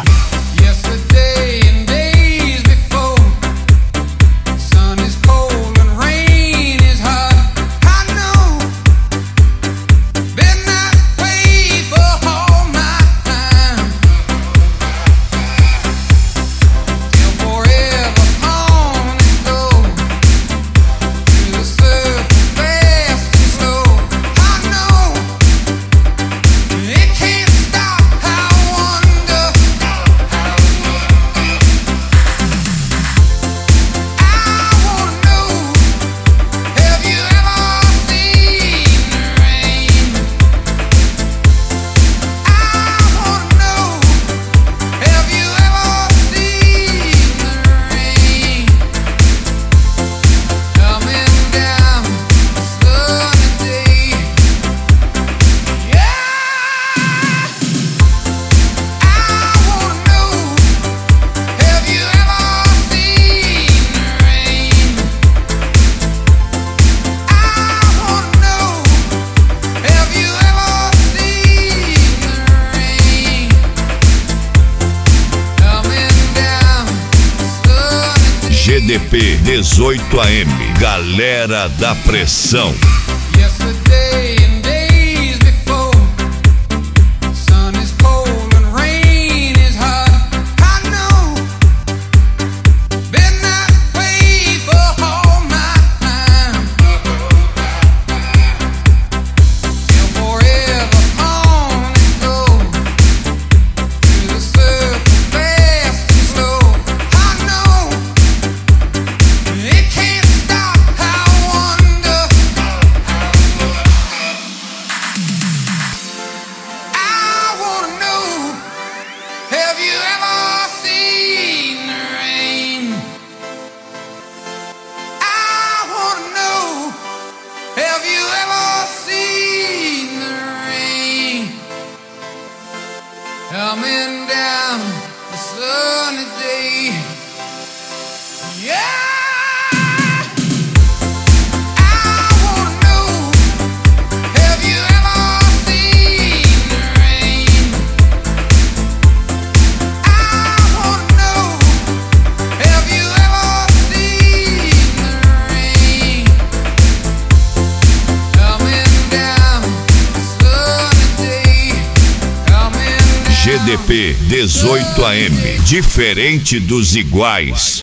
GDP 18 AM, Galera da Pressão. Coming down the sunny day, yeah. I wanna know, have you ever seen the rain? I wanna know, have you ever seen the rain? Coming down the sunny day, coming down. GDP 18 AM, diferente dos iguais.